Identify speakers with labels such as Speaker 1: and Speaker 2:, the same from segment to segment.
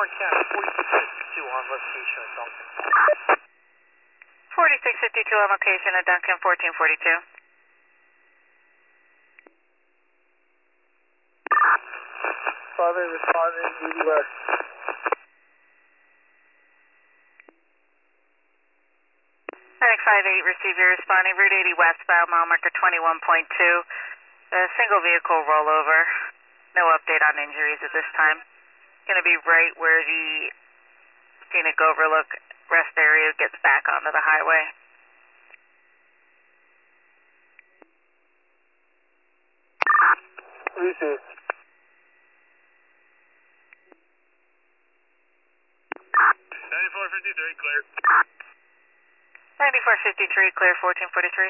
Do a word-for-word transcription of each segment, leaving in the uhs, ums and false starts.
Speaker 1: Warren County, forty-six fifty-two on location at Duncan.
Speaker 2: forty-six fifty-two on location at Duncan, fourteen forty-two.
Speaker 1: five eight responding, eighty west.
Speaker 2: Medic five eight, receiver responding, Route eighty westbound, mile marker twenty-one point two. A single vehicle rollover. No update on injuries at this time. Going to be right where the scenic overlook rest area gets back onto the highway.
Speaker 1: Receive.
Speaker 3: ninety-four fifty-three, clear.
Speaker 2: ninety-four fifty-three, clear, fourteen forty-three.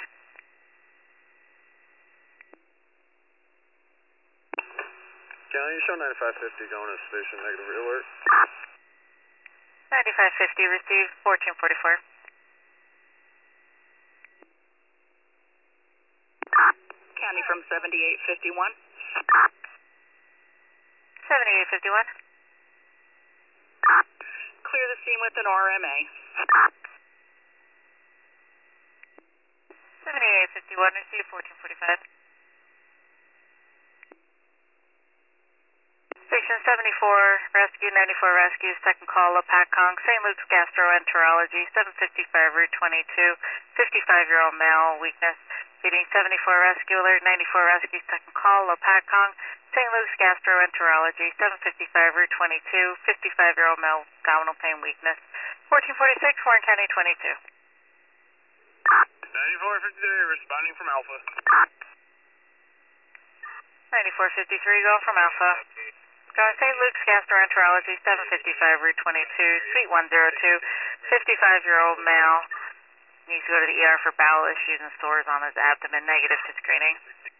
Speaker 3: County, you show ninety-five fifty going to station, negative alert.
Speaker 2: ninety-five fifty, received, fourteen forty-four.
Speaker 4: County from seventy-eight fifty-one.
Speaker 2: seventy-eight fifty-one.
Speaker 4: Clear the scene with an R M A.
Speaker 2: seventy-eight fifty-one, received, fourteen forty-five. Station seventy-four, Rescue, ninety-four Rescue, second call, La Patcong, Saint Luke's Gastroenterology, seven fifty-five, Route twenty-two, fifty-five-year-old male, weakness. Feeding seventy-four Rescue Alert, ninety-four Rescue, second call, La Patcong, Saint Luke's Gastroenterology, seven fifty-five, Route twenty-two, fifty-five-year-old male, abdominal pain, weakness. fourteen forty-six, Warren County twenty-two.
Speaker 3: ninety-four fifty-three, responding from Alpha.
Speaker 2: ninety-four fifty-three, going from Alpha. Going Saint Luke's Gastroenterology, seven fifty-five, Route twenty-two, Suite one oh two, fifty-five-year-old male. Needs to go to the E R for bowel issues and sores on his abdomen, negative to screening.